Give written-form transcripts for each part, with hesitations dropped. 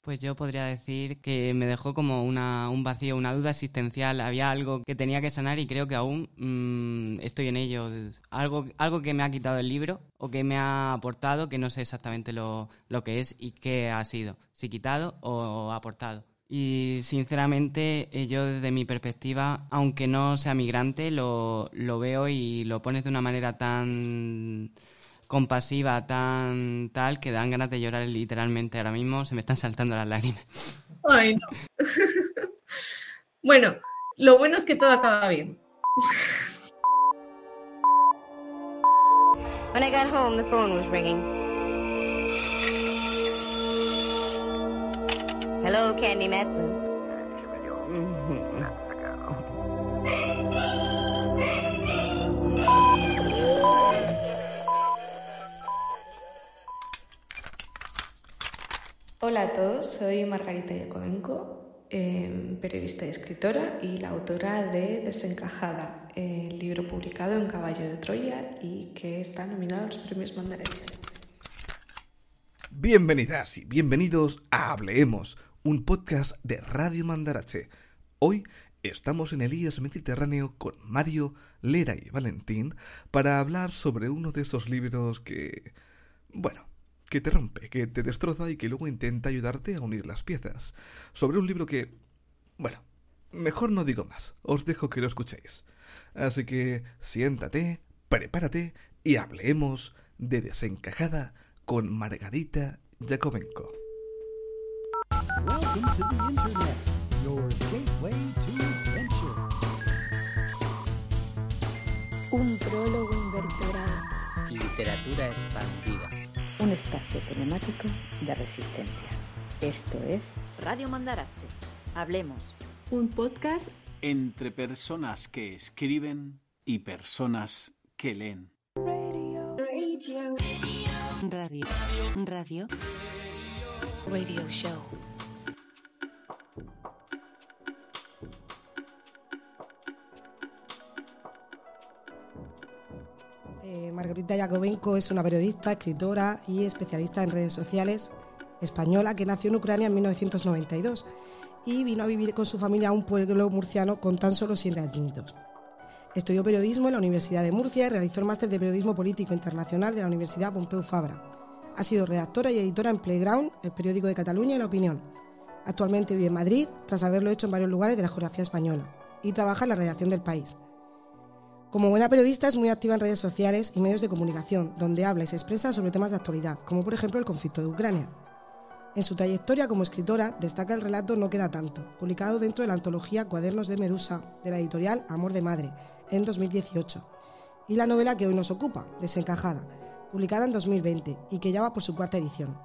Pues yo podría decir que me dejó como un vacío, una duda existencial. Había algo que tenía que sanar y creo que aún estoy en ello. Algo que me ha quitado el libro o que me ha aportado, que no sé exactamente lo que es y qué ha sido, si quitado o aportado. Y sinceramente yo desde mi perspectiva, aunque no sea migrante, lo veo y lo pones de una manera tan compasiva, tan tal, que dan ganas de llorar literalmente. Ahora mismo se me están saltando las lágrimas. Ay, no. Bueno, lo bueno es que todo acaba bien. When I got home, the phone was ringing. Hello, Candy Matson. Hola a todos, soy Margarita Yakovenko, periodista y escritora y la autora de Desencajada, el libro publicado en Caballo de Troya y que está nominado a los premios Mandarache. Bienvenidas y bienvenidos a Hablemos, un podcast de Radio Mandarache. Hoy estamos en el IES Mediterráneo con Mario, Lera y Valentín para hablar sobre uno de esos libros que te rompe, que te destroza y que luego intenta ayudarte a unir las piezas. Sobre un libro que, mejor no digo más, os dejo que lo escuchéis. Así que siéntate, prepárate y hablemos de Desencajada con Margarita Yakovenko. Welcome to the Internet, your gateway to adventure. Un prólogo invertebrado. Literatura expandida. Un espacio telemático de resistencia. Esto es Radio Mandarache. Hablemos. Un podcast entre personas que escriben y personas que leen. Radio show. Margarita Yakovenko es una periodista, escritora y especialista en redes sociales española que nació en Ucrania en 1992 y vino a vivir con su familia a un pueblo murciano con tan solo 7 añitos. Estudió periodismo en la Universidad de Murcia y realizó el máster de Periodismo Político Internacional de la Universidad Pompeu Fabra. Ha sido redactora y editora en Playground, el periódico de Cataluña y La Opinión. Actualmente vive en Madrid, tras haberlo hecho en varios lugares de la geografía española, y trabaja en la redacción del País. Como buena periodista es muy activa en redes sociales y medios de comunicación, donde habla y se expresa sobre temas de actualidad, como por ejemplo el conflicto de Ucrania. En su trayectoria como escritora destaca el relato No queda tanto, publicado dentro de la antología Cuadernos de Medusa, de la editorial Amor de Madre, en 2018, y la novela que hoy nos ocupa, Desencajada, publicada en 2020 y que ya va por su 4ª edición.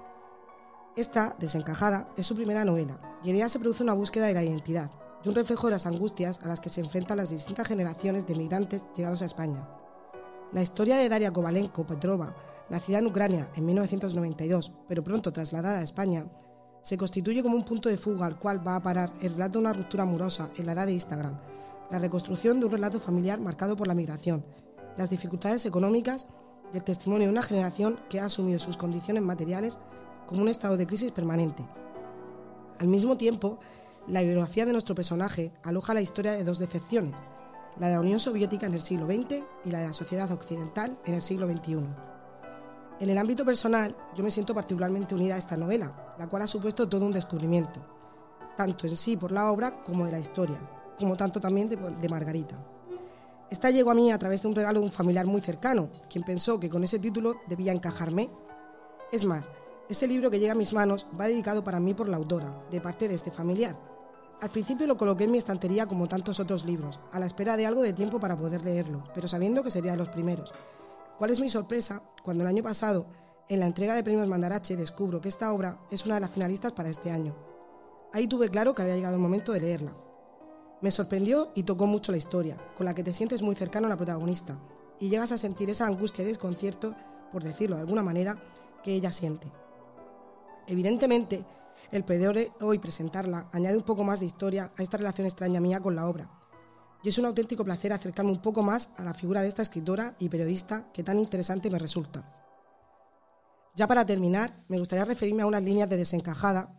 Esta, Desencajada, es su primera novela, y en ella se produce una búsqueda de la identidad, y un reflejo de las angustias a las que se enfrentan las distintas generaciones de migrantes llegados a España. La historia de Daria Kovalenko Petrova, nacida en Ucrania en 1992, pero pronto trasladada a España, se constituye como un punto de fuga al cual va a parar el relato de una ruptura amorosa en la edad de Instagram, la reconstrucción de un relato familiar marcado por la migración, las dificultades económicas y el testimonio de una generación que ha asumido sus condiciones materiales como un estado de crisis permanente. Al mismo tiempo, la biografía de nuestro personaje aloja la historia de 2 decepciones, la de la Unión Soviética en el siglo XX y la de la sociedad occidental en el siglo XXI. En el ámbito personal, yo me siento particularmente unida a esta novela, la cual ha supuesto todo un descubrimiento, tanto en sí por la obra como de la historia, como tanto también de Margarita. Esta llegó a mí a través de un regalo de un familiar muy cercano, quien pensó que con ese título debía encajarme. Es más, ese libro que llega a mis manos va dedicado para mí por la autora, de parte de este familiar. Al principio lo coloqué en mi estantería como tantos otros libros, a la espera de algo de tiempo para poder leerlo, pero sabiendo que sería de los primeros. ¿Cuál es mi sorpresa cuando el año pasado, en la entrega de premios Mandarache, descubro que esta obra es una de las finalistas para este año? Ahí tuve claro que había llegado el momento de leerla. Me sorprendió y tocó mucho la historia, con la que te sientes muy cercano a la protagonista, y llegas a sentir esa angustia y desconcierto, por decirlo de alguna manera, que ella siente. Evidentemente, el poder hoy presentarla añade un poco más de historia a esta relación extraña mía con la obra. Y es un auténtico placer acercarme un poco más a la figura de esta escritora y periodista que tan interesante me resulta. Ya para terminar, me gustaría referirme a unas líneas de Desencajada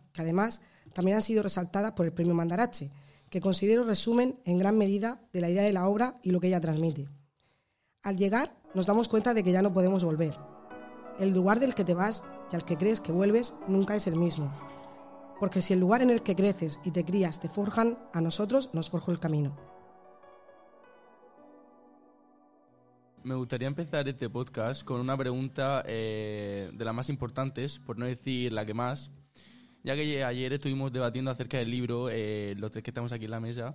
que además también han sido resaltadas por el Premio Mandarache, que considero resumen en gran medida de la idea de la obra y lo que ella transmite. Al llegar nos damos cuenta de que ya no podemos volver. El lugar del que te vas y al que crees que vuelves nunca es el mismo. Porque si el lugar en el que creces y te crías te forjan, a nosotros nos forjó el camino. Me gustaría empezar este podcast con una pregunta de las más importantes, por no decir la que más, ya que ayer estuvimos debatiendo acerca del libro, los tres que estamos aquí en la mesa,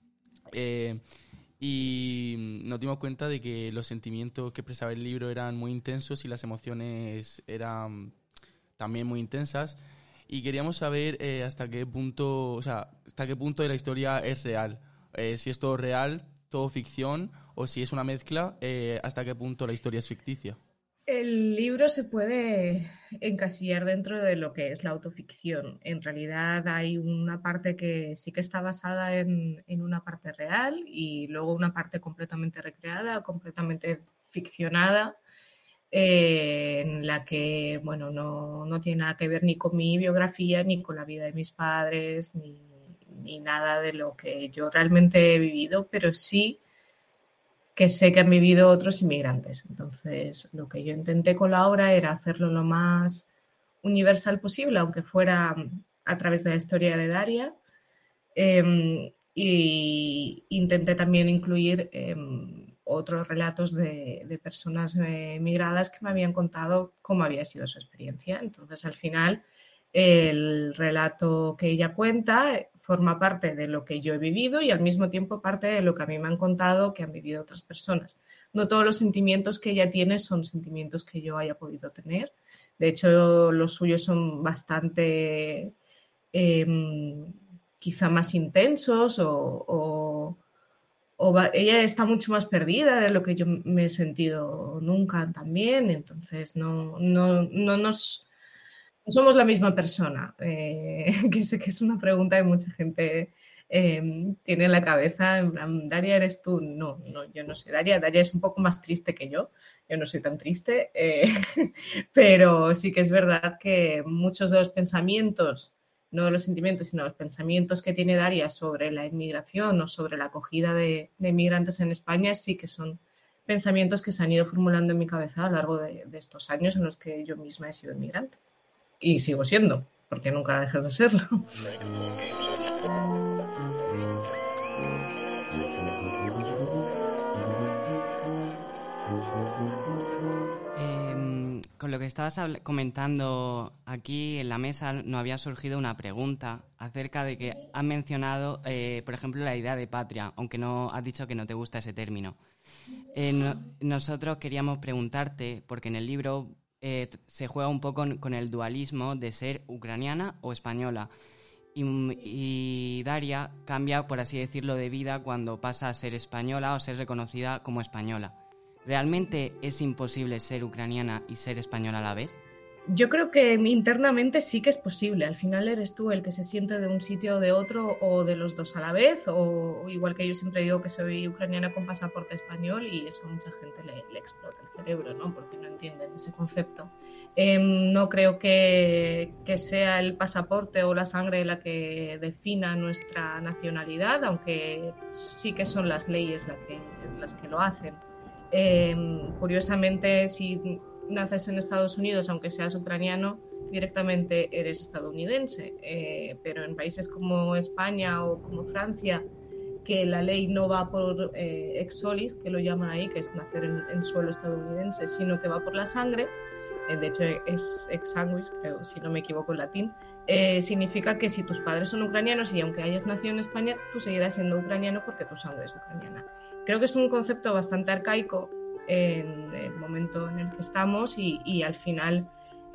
y nos dimos cuenta de que los sentimientos que expresaba el libro eran muy intensos y las emociones eran también muy intensas, y queríamos saber hasta qué punto de la historia es real, si es todo real, todo ficción, o si es una mezcla, hasta qué punto la historia es ficticia. El libro se puede encasillar dentro de lo que es la autoficción. En realidad hay una parte que sí que está basada en una parte real y luego una parte completamente recreada, completamente ficcionada, en la que no tiene nada que ver ni con mi biografía, ni con la vida de mis padres, ni nada de lo que yo realmente he vivido, pero sí que sé que han vivido otros inmigrantes. Entonces, lo que yo intenté con la obra era hacerlo lo más universal posible, aunque fuera a través de la historia de Daria. Y intenté también incluir otros relatos de personas migradas que me habían contado cómo había sido su experiencia. Entonces, al final, el relato que ella cuenta forma parte de lo que yo he vivido y al mismo tiempo parte de lo que a mí me han contado que han vivido otras personas. No todos los sentimientos que ella tiene son sentimientos que yo haya podido tener. De hecho, los suyos son bastante quizá más intensos ella está mucho más perdida de lo que yo me he sentido nunca también. Entonces, no somos la misma persona, que sé que es una pregunta que mucha gente tiene en la cabeza, en plan, Daria, ¿eres tú? No, yo no soy Daria. Daria es un poco más triste que yo no soy tan triste, pero sí que es verdad que muchos de los pensamientos, no de los sentimientos, sino los pensamientos que tiene Daria sobre la inmigración o sobre la acogida de inmigrantes en España sí que son pensamientos que se han ido formulando en mi cabeza a lo largo de estos años en los que yo misma he sido inmigrante. Y sigo siendo, porque nunca dejas de serlo. Con lo que estabas comentando aquí en la mesa, nos había surgido una pregunta acerca de que has mencionado, por ejemplo, la idea de patria, aunque no has dicho que no te gusta ese término. Nosotros queríamos preguntarte, porque en el libro se juega un poco con el dualismo de ser ucraniana o española. Y Daria cambia, por así decirlo, de vida cuando pasa a ser española o ser reconocida como española. ¿Realmente es imposible ser ucraniana y ser española a la vez? Yo creo que internamente sí que es posible. Al final eres tú el que se siente de un sitio o de otro o de los dos a la vez, o igual que yo siempre digo que soy ucraniana con pasaporte español y eso a mucha gente le explota el cerebro, ¿no? Porque no entienden ese concepto. No creo que sea el pasaporte o la sangre la que defina nuestra nacionalidad, aunque sí que son las leyes las que lo hacen. Curiosamente, si naces en Estados Unidos, aunque seas ucraniano, directamente eres estadounidense, pero en países como España o como Francia, que la ley no va por ex solis, que lo llaman ahí, que es nacer en suelo estadounidense, sino que va por la sangre, de hecho es ex sanguis, creo, si no me equivoco en latín, significa que si tus padres son ucranianos y aunque hayas nacido en España, tú seguirás siendo ucraniano porque tu sangre es ucraniana. Creo que es un concepto bastante arcaico en el momento en el que estamos y al final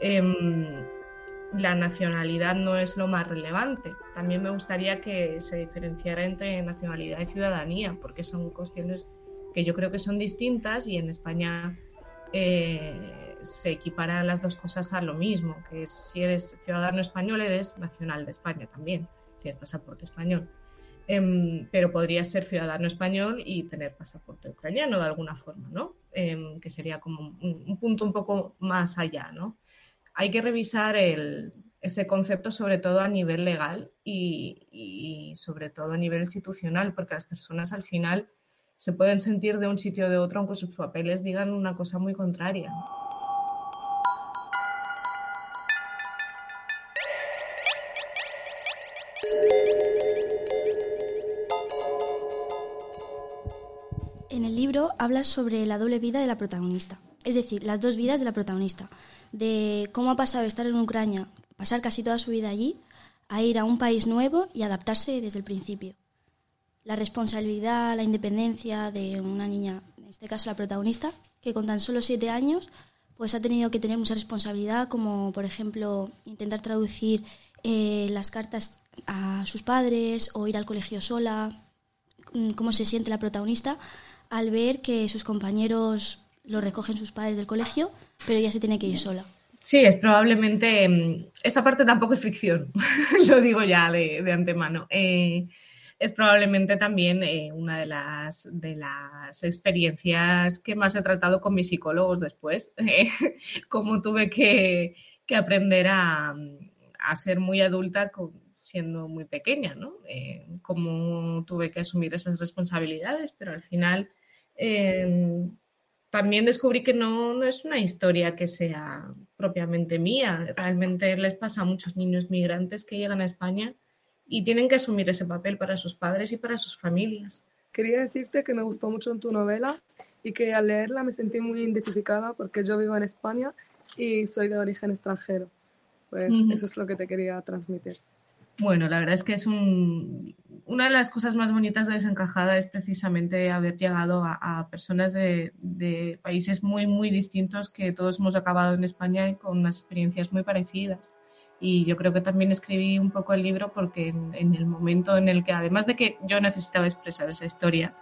la nacionalidad no es lo más relevante. También me gustaría que se diferenciara entre nacionalidad y ciudadanía, porque son cuestiones que yo creo que son distintas y en España se equiparan las dos cosas a lo mismo, que es, si eres ciudadano español eres nacional de España también, tienes pasaporte español. Pero podría ser ciudadano español y tener pasaporte ucraniano de alguna forma, ¿no? Que sería como un punto un poco más allá, ¿no? Hay que revisar el ese concepto, sobre todo a nivel legal y sobre todo a nivel institucional, porque las personas al final se pueden sentir de un sitio o de otro aunque sus papeles digan una cosa muy contraria. En el libro hablas sobre la doble vida de la protagonista, es decir, las dos vidas de la protagonista, de cómo ha pasado de estar en Ucrania, pasar casi toda su vida allí, a ir a un país nuevo y adaptarse desde el principio. La responsabilidad, la independencia de una niña, en este caso la protagonista, que con tan solo 7 años pues ha tenido que tener mucha responsabilidad, como por ejemplo intentar traducir las cartas a sus padres o ir al colegio sola, cómo se siente la protagonista al ver que sus compañeros lo recogen sus padres del colegio, pero ella se tiene que ir sola. Sí, es probablemente, esa parte tampoco es ficción, lo digo ya de antemano. Es probablemente también una de las experiencias que más he tratado con mis psicólogos después, cómo tuve que aprender a ser muy adulta siendo muy pequeña, ¿no? Cómo tuve que asumir esas responsabilidades, pero al final también descubrí que no es una historia que sea propiamente mía. Realmente les pasa a muchos niños migrantes que llegan a España y tienen que asumir ese papel para sus padres y para sus familias. Quería decirte que me gustó mucho tu novela y que al leerla me sentí muy identificada porque yo vivo en España y soy de origen extranjero. Pues eso es lo que te quería transmitir. Bueno, la verdad es que es una de las cosas más bonitas de Desencajada es precisamente haber llegado a personas de países muy, muy distintos, que todos hemos acabado en España con unas experiencias muy parecidas. Y yo creo que también escribí un poco el libro porque en el momento en el que, además de que yo necesitaba expresar esa historia,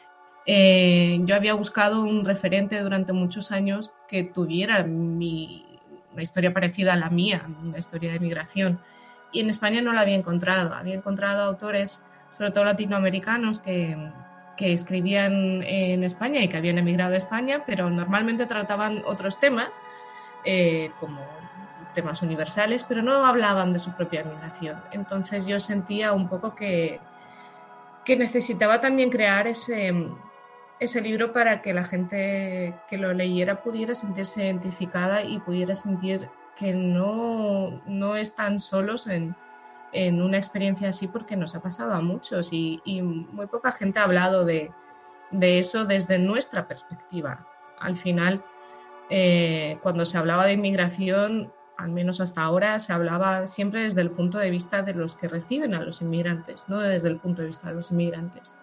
yo había buscado un referente durante muchos años que tuviera una historia parecida a la mía, una historia de migración. Y en España no la había encontrado. Había encontrado autores, sobre todo latinoamericanos, que escribían en España y que habían emigrado a España, pero normalmente trataban otros temas, como temas universales, pero no hablaban de su propia migración. Entonces yo sentía un poco que necesitaba también crear ese libro para que la gente que lo leyera pudiera sentirse identificada y pudiera sentir que no están solos en una experiencia así, porque nos ha pasado a muchos y muy poca gente ha hablado de eso desde nuestra perspectiva. Al final, cuando se hablaba de inmigración, al menos hasta ahora, se hablaba siempre desde el punto de vista de los que reciben a los inmigrantes, no desde el punto de vista de los inmigrantes.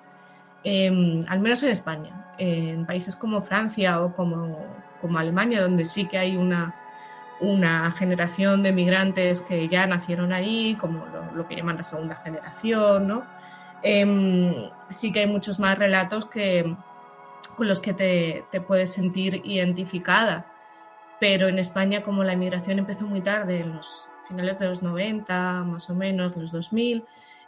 Al menos en España, en países como Francia o como Alemania, donde sí que hay una generación de migrantes que ya nacieron allí, como lo que llaman la segunda generación, ¿no? Sí que hay muchos más relatos con los que te puedes sentir identificada, pero en España, como la inmigración empezó muy tarde, en los finales de los 90, más o menos, los 2000,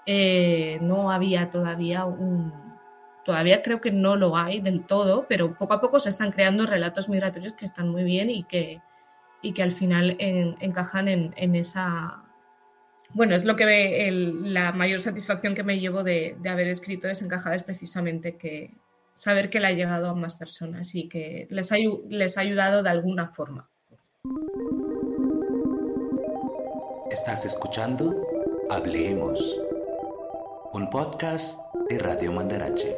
no había todavía todavía creo que no lo hay del todo, pero poco a poco se están creando relatos migratorios que están muy bien y que al final encajan en esa... Bueno, es lo que la mayor satisfacción que me llevo de haber escrito Desencajada es precisamente que saber que le ha llegado a más personas y que les ha ayudado de alguna forma. Estás escuchando Hablemos, un podcast de Radio Mandarache.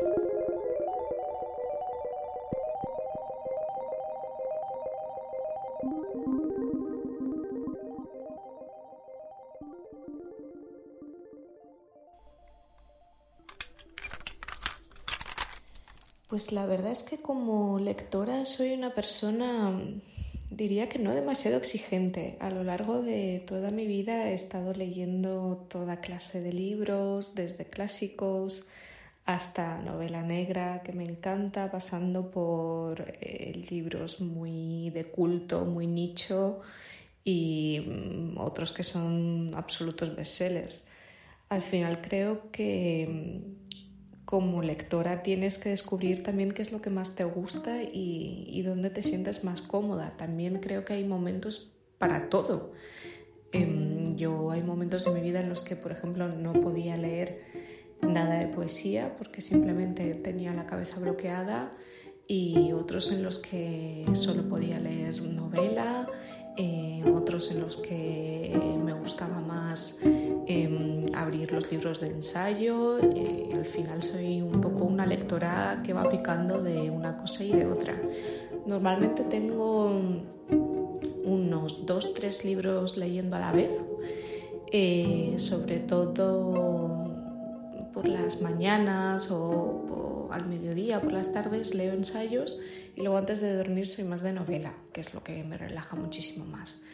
Pues la verdad es que como lectora soy una persona, diría que no demasiado exigente. A lo largo de toda mi vida he estado leyendo toda clase de libros, desde clásicos hasta novela negra, que me encanta, pasando por libros muy de culto, muy nicho y otros que son absolutos bestsellers. Al final creo que como lectora tienes que descubrir también qué es lo que más te gusta y dónde te sientes más cómoda. También creo que hay momentos para todo. Yo hay momentos en mi vida en los que, por ejemplo, no podía leer nada de poesía porque simplemente tenía la cabeza bloqueada, y otros en los que solo podía leer novela, otros en los que me gustaba más abrir los libros de ensayo. Al final soy un poco una lectora que va picando de una cosa y de otra. Normalmente tengo unos 2-3 libros leyendo a la vez, sobre todo por las mañanas o al mediodía, por las tardes leo ensayos, y luego antes de dormir soy más de novela, que es lo que me relaja muchísimo más.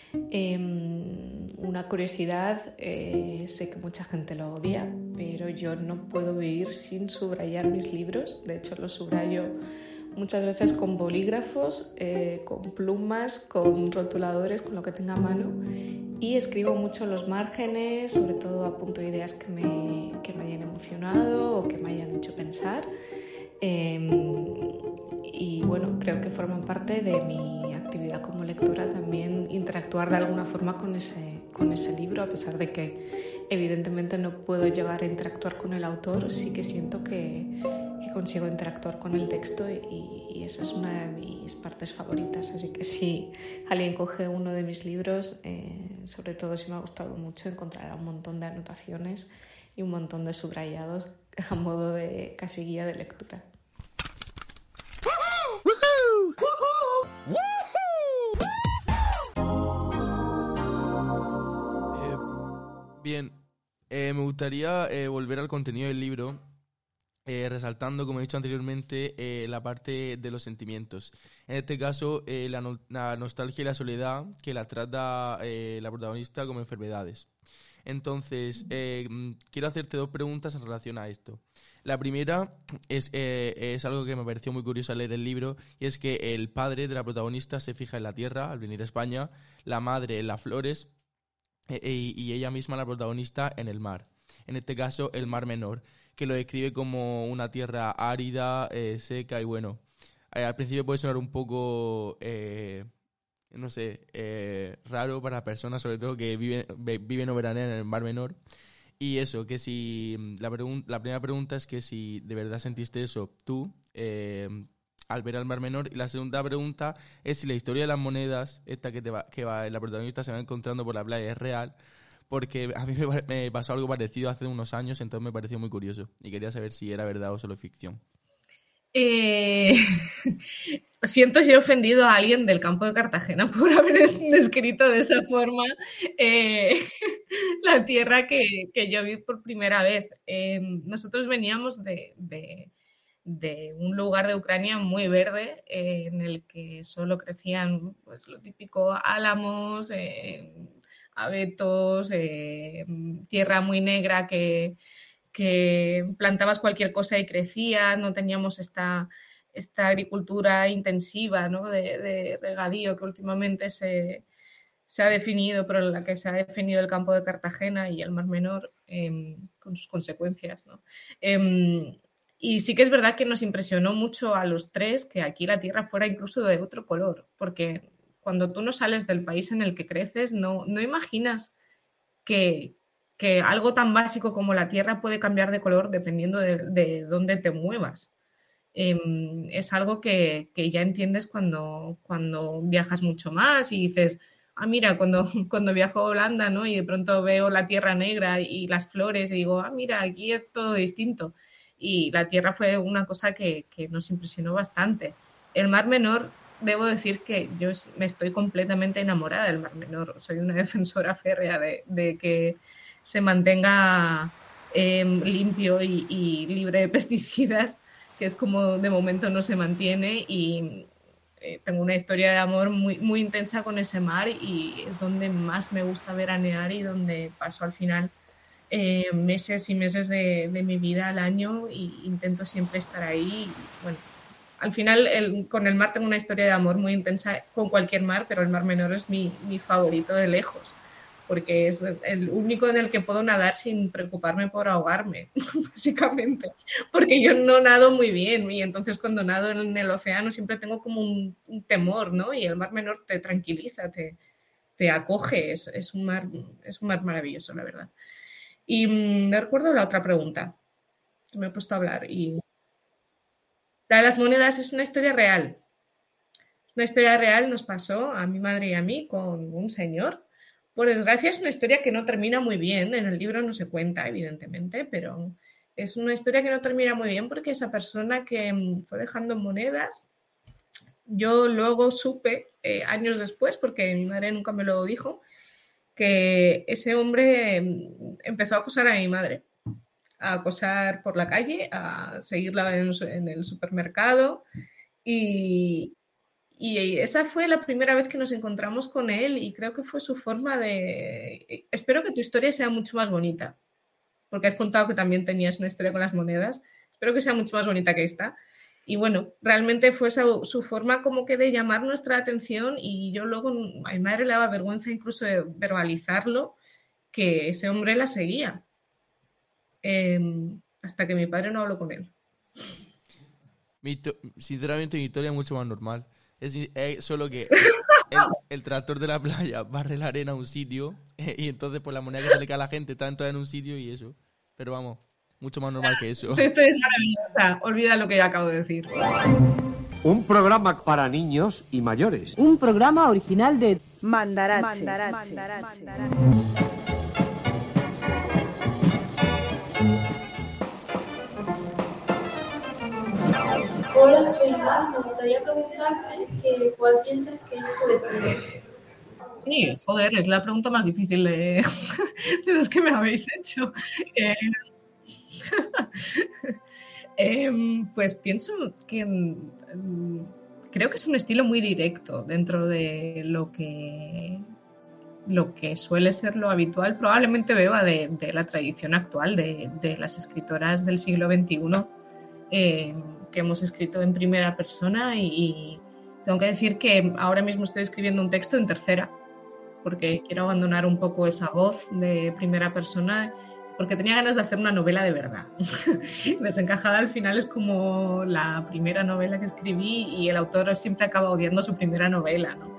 Una curiosidad, sé que mucha gente lo odia, pero yo no puedo vivir sin subrayar mis libros. De hecho, los subrayo muchas veces con bolígrafos, con plumas, con rotuladores, con lo que tenga a mano, y escribo mucho los márgenes, sobre todo apunto ideas que me hayan emocionado o que me hayan hecho pensar. Y bueno, creo que forman parte de mi actividad como lectora también interactuar de alguna forma con ese libro, a pesar de que evidentemente no puedo llegar a interactuar con el autor. Sí que siento que consigo interactuar con el texto, y esa es una de mis partes favoritas. Así que si alguien coge uno de mis libros, sobre todo si me ha gustado mucho, encontrará un montón de anotaciones y un montón de subrayados a modo de casi guía de lectura. Bien, me gustaría volver al contenido del libro, resaltando, como he dicho anteriormente, la parte de los sentimientos. En este caso, la nostalgia y la soledad, que la trata la protagonista como enfermedades. Entonces, quiero hacerte 2 preguntas en relación a esto. La primera es algo que me pareció muy curioso al leer el libro, y es que el padre de la protagonista se fija en la tierra al venir a España, la madre en las flores, y ella misma, la protagonista, en el mar. En este caso, el Mar Menor, que lo describe como una tierra árida, seca, y bueno, al principio puede sonar un poco, raro para personas, sobre todo que viven o veranean en el Mar Menor. Y eso, que si la primera pregunta es que si de verdad sentiste eso tú al ver al Mar Menor, y la segunda pregunta es si la historia de las monedas, esta la protagonista se va encontrando por la playa, es real, porque a mí me pasó algo parecido hace unos años, entonces me pareció muy curioso y quería saber si era verdad o solo ficción. Siento si he ofendido a alguien del campo de Cartagena por haber descrito de esa forma la tierra que yo vi por primera vez. Nosotros veníamos de un lugar de Ucrania muy verde, en el que solo crecían pues lo típico, álamos, abetos, tierra muy negra que plantabas cualquier cosa y crecía. No teníamos esta agricultura intensiva, ¿no? de regadío que últimamente se ha definido, pero la que se ha definido el campo de Cartagena y el Mar Menor, con sus consecuencias, ¿no? Y sí que es verdad que nos impresionó mucho a los 3 que aquí la tierra fuera incluso de otro color, porque cuando tú no sales del país en el que creces, no imaginas que algo tan básico como la tierra puede cambiar de color dependiendo de dónde te muevas. Es algo que ya entiendes cuando viajas mucho más y dices, mira, cuando viajo a Holanda, ¿no? Y de pronto veo la tierra negra y las flores y digo, mira, aquí es todo distinto. Y la tierra fue una cosa que nos impresionó bastante. El Mar Menor, debo decir que yo me estoy completamente enamorada del Mar Menor. Soy una defensora férrea de que se mantenga limpio y libre de pesticidas, que es como de momento no se mantiene, y tengo una historia de amor muy, muy intensa con ese mar, y es donde más me gusta veranear y donde paso al final meses y meses de mi vida al año, y intento siempre estar ahí. Y, bueno, al final con el mar tengo una historia de amor muy intensa con cualquier mar, pero el Mar Menor es mi favorito de lejos, porque es el único en el que puedo nadar sin preocuparme por ahogarme, básicamente, porque yo no nado muy bien, y entonces cuando nado en el océano siempre tengo como un temor, ¿no? Y el Mar Menor te tranquiliza, te te acoge, es un mar maravilloso, la verdad. Y me recuerdo la otra pregunta que me he puesto a hablar. Y la de las monedas es una historia real. Una historia real nos pasó a mi madre y a mí con un señor. Por desgracia es una historia que no termina muy bien. En el libro no se cuenta, evidentemente, pero es una historia que no termina muy bien porque esa persona que fue dejando monedas, yo luego supe, años después, porque mi madre nunca me lo dijo, que ese hombre empezó a acosar a mi madre, a acosar por la calle, a seguirla en el supermercado y esa fue la primera vez que nos encontramos con él y creo que fue su forma de... Espero que tu historia sea mucho más bonita, porque has contado que también tenías una historia con las monedas. Espero que sea mucho más bonita que esta. Y bueno, realmente fue su forma como que de llamar nuestra atención y yo luego a mi madre le daba vergüenza incluso de verbalizarlo, que ese hombre la seguía. Hasta que mi padre no habló con él. Sinceramente mi historia es mucho más normal. Es solo que el tractor de la playa barre la arena a un sitio y entonces pues la moneda que se le cae a la gente está entrada en un sitio y eso. Pero vamos, mucho más normal que eso. Esto es maravilloso. Olvida lo que acabo de decir. Un programa para niños y mayores. Un programa original de Mandarache. Hola, soy Mar. Me gustaría preguntarte cuál piensas que es tu destino. Sí, joder, es la pregunta más difícil de las que me habéis hecho. Pues pienso que creo que es un estilo muy directo dentro de lo que suele ser lo habitual. Probablemente beba de la tradición actual de las escritoras del siglo XXI que hemos escrito en primera persona y tengo que decir que ahora mismo estoy escribiendo un texto en tercera porque quiero abandonar un poco esa voz de primera persona porque tenía ganas de hacer una novela de verdad. Desencajada al final es como la primera novela que escribí y el autor siempre acaba odiando su primera novela, ¿no?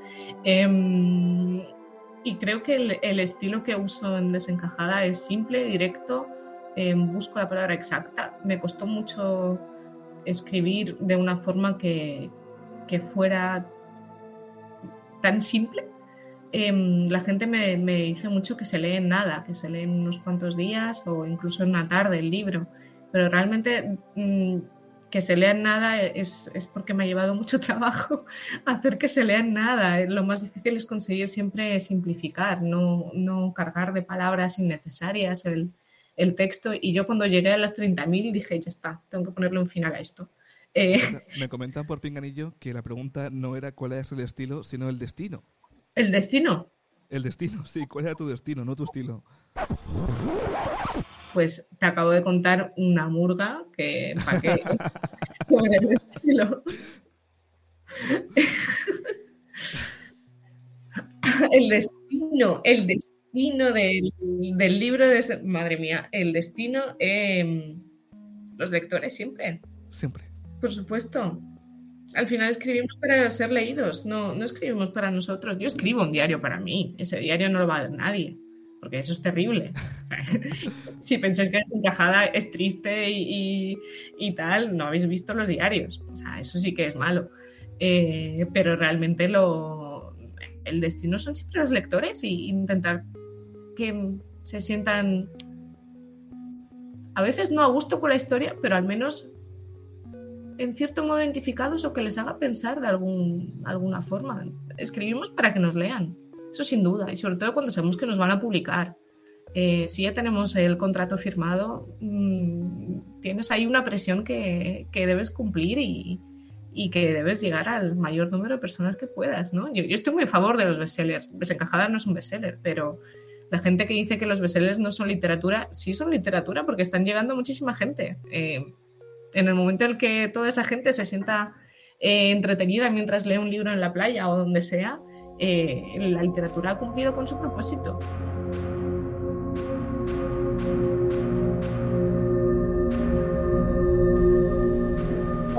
Y creo que el estilo que uso en Desencajada es simple, directo, busco la palabra exacta. Me costó mucho escribir de una forma que fuera tan simple. La gente me dice mucho que se lee en nada, que se lee en unos cuantos días o incluso en una tarde el libro, pero realmente que se lea en nada es porque me ha llevado mucho trabajo hacer que se lea en nada. Lo más difícil es conseguir siempre simplificar, no cargar de palabras innecesarias el texto, y yo cuando llegué a las 30.000 dije, ya está, tengo que ponerle un final a esto. Me comentan por pinganillo que la pregunta no era cuál es el estilo, sino el destino. ¿El destino? El destino, sí. ¿Cuál era tu destino, no tu estilo? Pues te acabo de contar una murga que empaqué sobre el estilo. El destino del libro de... Madre mía, el destino... los lectores siempre. Siempre. Por supuesto. Al final escribimos para ser leídos, no escribimos para nosotros. Yo escribo un diario para mí, ese diario no lo va a ver nadie, porque eso es terrible. Si pensáis que Desencajada es triste y tal, no habéis visto los diarios. O sea, eso sí que es malo. Pero realmente el destino son siempre los lectores y intentar que se sientan a veces no a gusto con la historia, pero al menos en cierto modo identificados o que les haga pensar de alguna forma. Escribimos para que nos lean, eso sin duda, y sobre todo cuando sabemos que nos van a publicar. Si ya tenemos el contrato firmado, tienes ahí una presión que debes cumplir y que debes llegar al mayor número de personas que puedas, ¿no? Yo estoy muy a favor de los bestsellers. Desencajada no es un bestseller, pero la gente que dice que los bestsellers no son literatura, sí son literatura porque están llegando a muchísima gente. En el momento en el que toda esa gente se sienta entretenida mientras lee un libro en la playa o donde sea, la literatura ha cumplido con su propósito.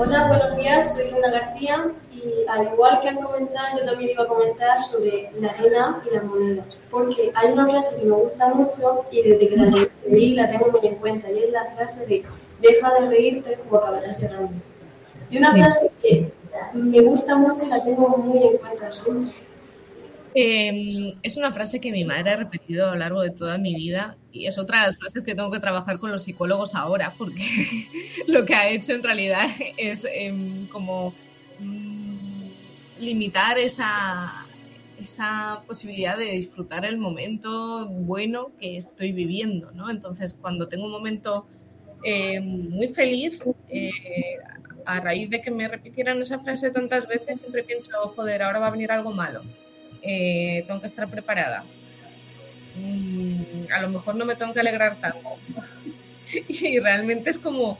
Hola, buenos días, soy Luna García y al igual que han comentado, yo también iba a comentar sobre la arena y las monedas, porque hay una frase que me gusta mucho y desde que la leí la tengo muy en cuenta, y es la frase de deja de reírte o acabarás llorando. Y una frase que me gusta mucho y la tengo muy en cuenta siempre. Es una frase que mi madre ha repetido a lo largo de toda mi vida y es otra de las frases que tengo que trabajar con los psicólogos ahora, porque lo que ha hecho en realidad es como limitar esa posibilidad de disfrutar el momento bueno que estoy viviendo, ¿no? Entonces, cuando tengo un momento muy feliz, a raíz de que me repitieran esa frase tantas veces, siempre pienso, joder, ahora va a venir algo malo. Tengo que estar preparada. A lo mejor no me tengo que alegrar tanto. Y realmente es como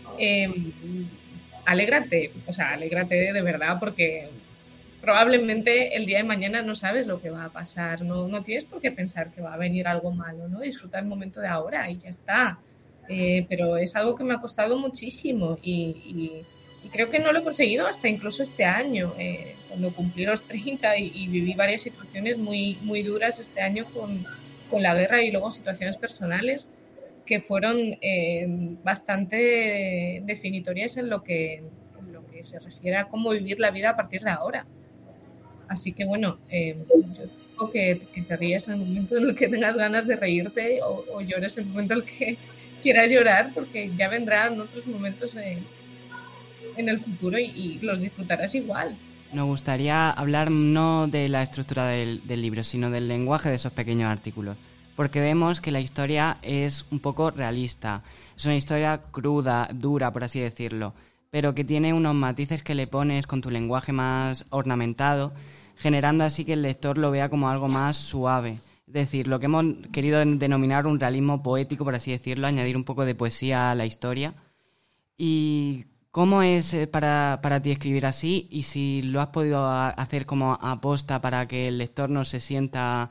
alégrate, o sea, alégrate de verdad, porque probablemente el día de mañana no sabes lo que va a pasar, no tienes por qué pensar que va a venir algo malo, ¿no? Disfruta el momento de ahora y ya está. Pero es algo que me ha costado muchísimo y creo que no lo he conseguido hasta incluso este año, cuando cumplí los 30 y viví varias situaciones muy, muy duras este año con la guerra y luego situaciones personales que fueron bastante definitorias en lo que se refiere a cómo vivir la vida a partir de ahora. Así que bueno, yo digo que te ríes en el momento en el que tengas ganas de reírte o llores en el momento en el que quieras llorar, porque ya vendrán otros momentos en el futuro y los disfrutarás igual. Nos gustaría hablar no de la estructura del libro, sino del lenguaje de esos pequeños artículos, porque vemos que la historia es un poco realista, es una historia cruda, dura, por así decirlo, pero que tiene unos matices que le pones con tu lenguaje más ornamentado, generando así que el lector lo vea como algo más suave. Es decir, lo que hemos querido denominar un realismo poético, por así decirlo, añadir un poco de poesía a la historia. ¿Y cómo es para ti escribir así? Y si lo has podido hacer como aposta para que el lector no se sienta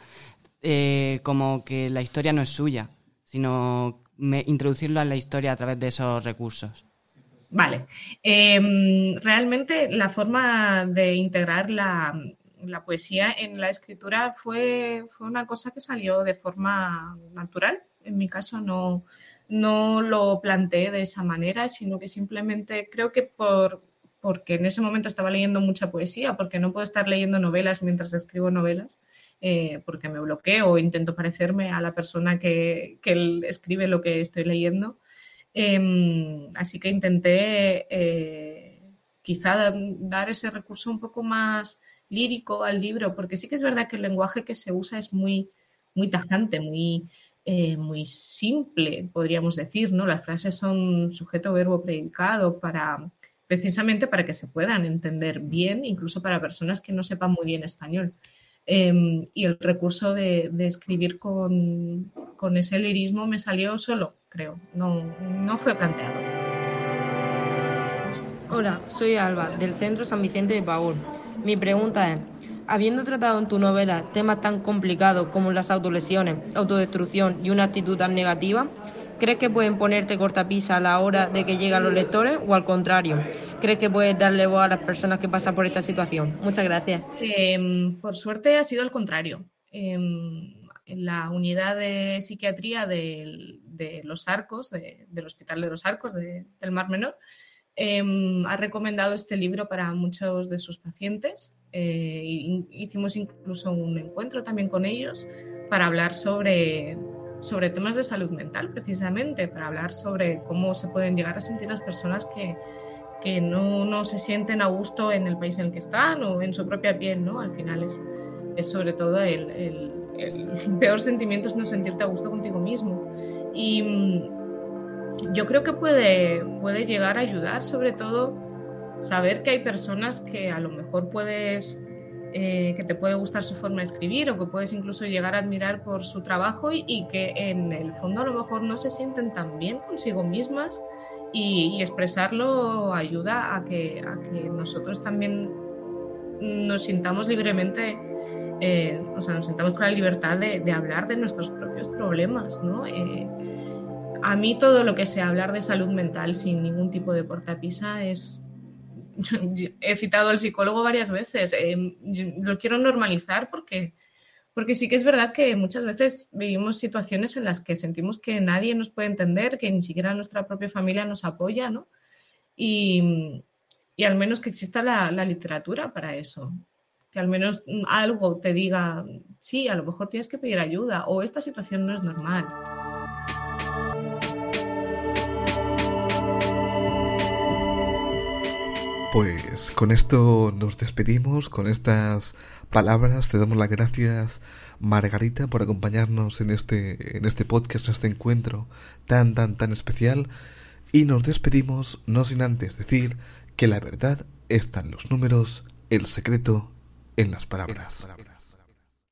como que la historia no es suya, sino introducirlo en la historia a través de esos recursos. Vale. Realmente la forma de integrar la poesía en la escritura fue una cosa que salió de forma natural. En mi caso no lo planteé de esa manera, sino que simplemente creo que porque en ese momento estaba leyendo mucha poesía, porque no puedo estar leyendo novelas mientras escribo novelas, porque me bloqueo o intento parecerme a la persona que escribe lo que estoy leyendo. Así que intenté quizá dar ese recurso un poco más lírico al libro, porque sí que es verdad que el lenguaje que se usa es muy, muy tajante, muy simple, podríamos decir, ¿no? Las frases son sujeto, verbo, predicado precisamente para que se puedan entender bien, incluso para personas que no sepan muy bien español. Y el recurso de escribir con ese lirismo me salió solo, creo, no fue planteado. Hola, soy Alba, del Centro San Vicente de Paúl. Mi pregunta es, habiendo tratado en tu novela temas tan complicados como las autolesiones, autodestrucción y una actitud tan negativa, ¿crees que pueden ponerte cortapisa a la hora de que lleguen los lectores o al contrario? ¿Crees que puedes darle voz a las personas que pasan por esta situación? Muchas gracias. Por suerte ha sido al contrario. En la unidad de psiquiatría de Los Arcos, del Hospital de Los Arcos del Mar Menor, ha recomendado este libro para muchos de sus pacientes. Hicimos incluso un encuentro también con ellos para hablar sobre temas de salud mental, precisamente, para hablar sobre cómo se pueden llegar a sentir las personas que no se sienten a gusto en el país en el que están o en su propia piel, ¿no? Al final es sobre todo el peor sentimiento es no sentirte a gusto contigo mismo. Y yo creo que puede llegar a ayudar, sobre todo saber que hay personas que a lo mejor que te puede gustar su forma de escribir o que puedes incluso llegar a admirar por su trabajo y que en el fondo a lo mejor no se sienten tan bien consigo mismas y expresarlo ayuda a que nosotros también nos sintamos libremente, nos sintamos con la libertad de hablar de nuestros propios problemas, ¿no? A mí todo lo que sea hablar de salud mental sin ningún tipo de cortapisa es he citado al psicólogo varias veces. Lo quiero normalizar porque sí que es verdad que muchas veces vivimos situaciones en las que sentimos que nadie nos puede entender, que ni siquiera nuestra propia familia nos apoya, ¿no? Y al menos que exista la literatura para eso. Que al menos algo te diga, sí, a lo mejor tienes que pedir ayuda o esta situación no es normal. Pues con esto nos despedimos, con estas palabras te damos las gracias, Margarita, por acompañarnos en este podcast, en este encuentro tan especial, y nos despedimos no sin antes decir que la verdad está en los números, el secreto en las palabras.